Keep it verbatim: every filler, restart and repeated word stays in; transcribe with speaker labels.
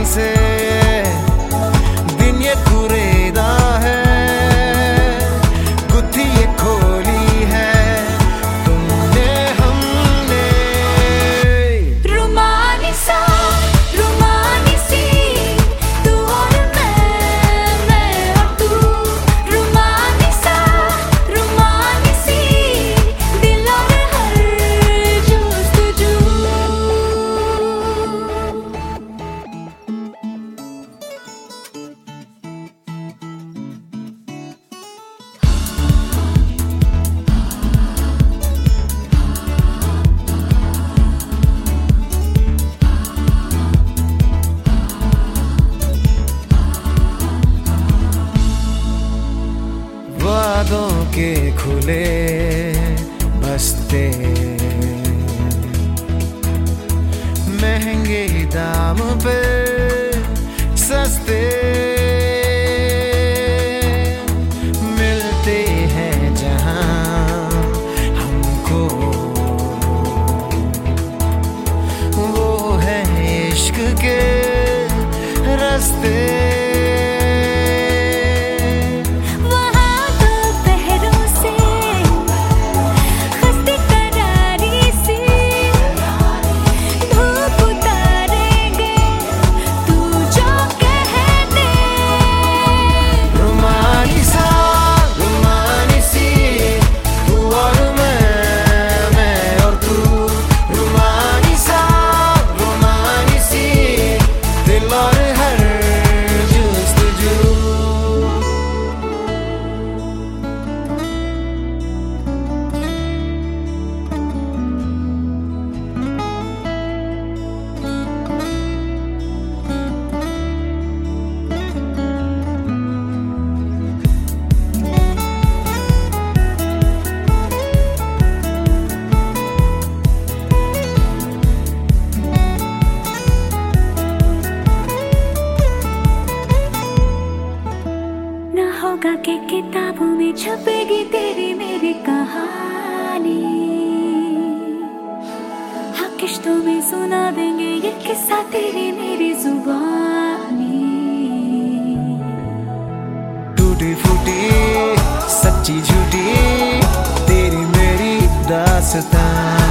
Speaker 1: से दिन ये कुरेदा है, गुत्थी ये खोली है तुमने हमने।
Speaker 2: रुमानी सा रुमानी सी तू और मैं, मैं और तू। रुमानी सा रुमानी सी दिल और हर जुस्तजू।
Speaker 1: वादों के खुले बस्ते, महंगे दाम पे सस्ते मिलते हैं जहां हमको, वो है इश्क के रास्ते।
Speaker 2: होगा कि किताबों में छपेगी तेरी मेरी कहानी, हाँ किश्तों में सुना देंगे ये किस्सा तेरी मेरी जुबानी।
Speaker 1: टूटी फूटी सच्ची झूठी तेरी मेरी दास्तां।